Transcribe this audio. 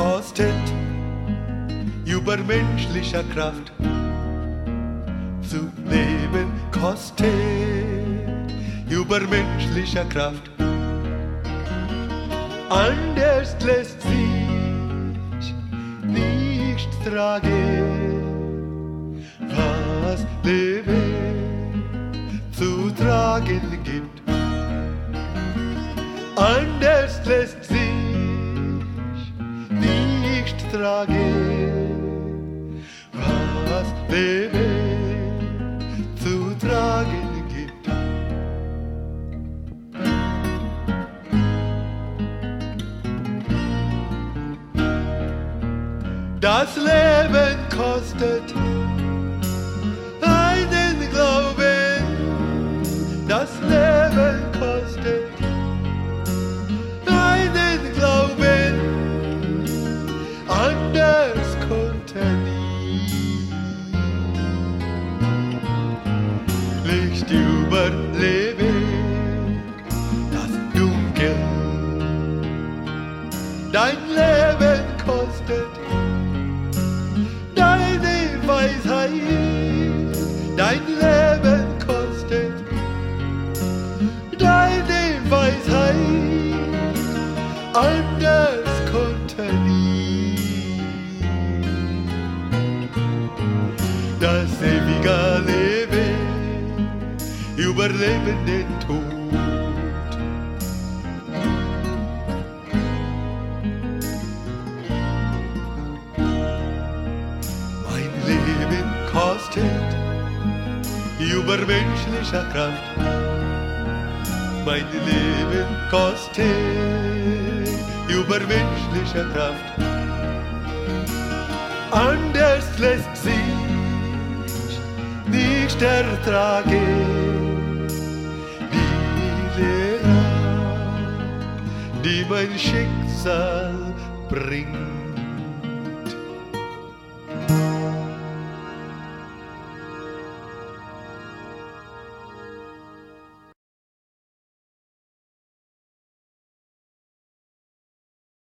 kostet übermenschlicher Kraft. Zu leben kostet übermenschlicher Kraft. Anders lässt sich nicht tragen, was Leben zu tragen gibt. Anders lässt sich nicht tragen, was Leben zu tragen gibt. Das Leben kostet einen Glauben. Das Leben kostet einen Glauben. Anders konnte nie Licht überleben das Dunkel. Dein Leben kostet deine Weisheit, dein Leben kostet deine Weisheit, anders konnte nie das ewige Leben überleben den Tod. Kostet übermenschlicher Kraft. Mein Leben kostet übermenschlicher Kraft. Anders lässt sich nicht ertragen die Lehre, die mein Schicksal bringt.